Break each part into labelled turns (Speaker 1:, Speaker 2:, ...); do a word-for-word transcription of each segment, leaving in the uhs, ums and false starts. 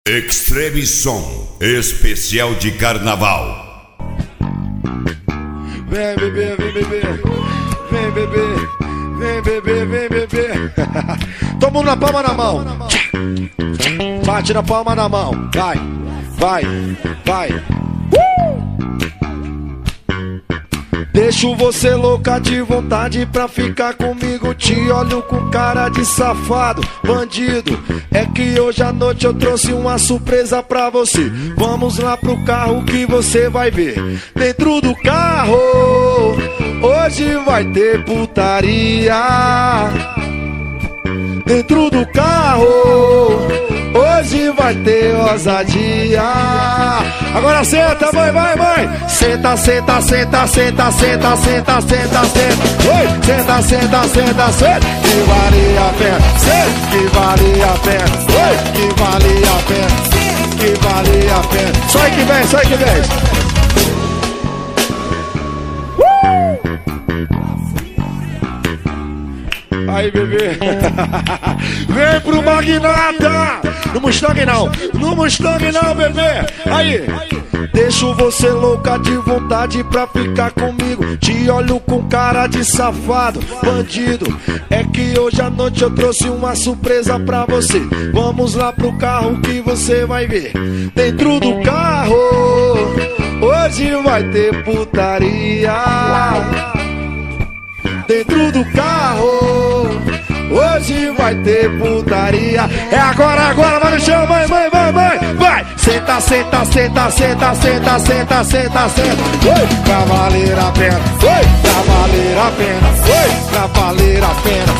Speaker 1: Extreme Som, especial de carnaval.
Speaker 2: Vem bebê, vem bebê, vem bebê, vem bebê, vem bebê. Todo mundo na palma na mão. Bate na palma na mão. Vai, vai, vai. Uh! Deixo você louca de vontade pra ficar comigo. Te olho com cara de safado, bandido. É que hoje à noite eu trouxe uma surpresa pra você. Vamos lá pro carro que você vai ver. Dentro do carro hoje vai ter putaria. Dentro do carro hoje vai ter ousadia. Agora senta, mãe, vai, mãe. Senta, senta, senta, senta, senta, senta, senta, senta. Oi, senta, senta, senta, senta. Que vale a pena, senta, que vale a pena. Oi, que vale a pena, que vale a pena. Só aí que vem, só aí que vem. Aí, bebê. Vem pro Magnata. No Mustang não, no Mustang não, bebê. Aí, deixo você louca de vontade pra ficar comigo. Te olho com cara de safado, bandido. É que hoje à noite eu trouxe uma surpresa pra você. Vamos lá pro carro que você vai ver. Dentro do carro hoje vai ter putaria. Dentro do carro hoje vai ter putaria. É agora, agora, vai no chão, mãe, mãe, mãe, mãe. Vai! Senta, senta, senta, senta, senta, senta, senta, senta. Oi, pra valer a pena. Oi, pra valer a pena. Oi, pra valer a pena.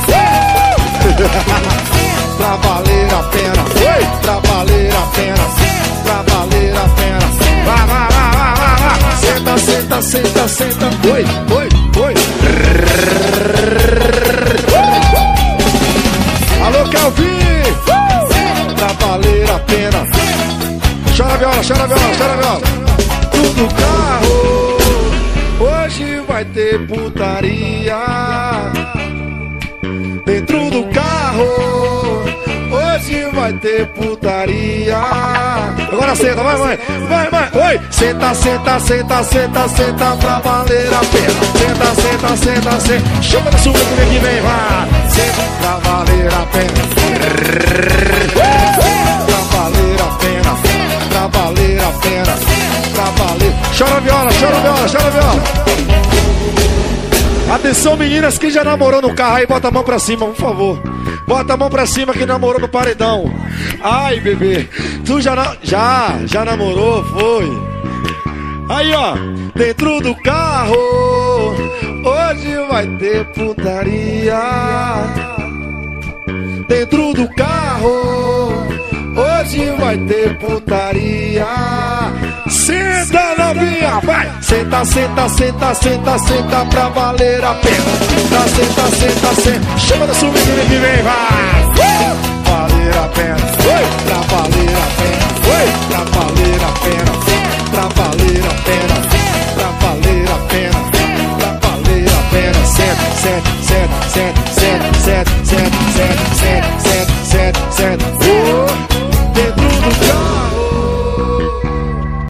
Speaker 2: Pra valer a pena. Oi, pra valer a pena. Pra valer a pena. Vai, vai, vai, vai, vai, vai. Senta, senta, senta, senta. Oi, oi, oi. Alô, Calvin! Pra valer a pena. Chora a viola, chora a viola, chora a viola. Tudo carro hoje vai ter putaria. Dentro do carro hoje vai ter putaria. Agora senta, vai, mãe, vai, mãe. Oi, senta, senta, senta, senta, senta pra valer a pena. Senta, senta, senta, senta. Chama na sua que vem que vem, vai. Senta pra valer a pena. Pra valer a pena. Pra valer a pena. Pra valer. Chora a viola, chora a viola, chora a viola. Atenção, meninas que já namorou no carro aí, bota a mão pra cima, por favor. Bota a mão pra cima que namorou no paredão. Ai, bebê, tu já na... já, já namorou, foi. Aí, ó, dentro do carro hoje vai ter putaria. Dentro do carro hoje vai ter putaria. Senta, novinha, vai! Senta, senta, senta, senta, senta pra valer a pena. Senta, senta, senta, senta. Chama da subida que vem, vai! Uh! Valer a pena. Oi! Pra valer a pena. Oi! Pra valer a pena.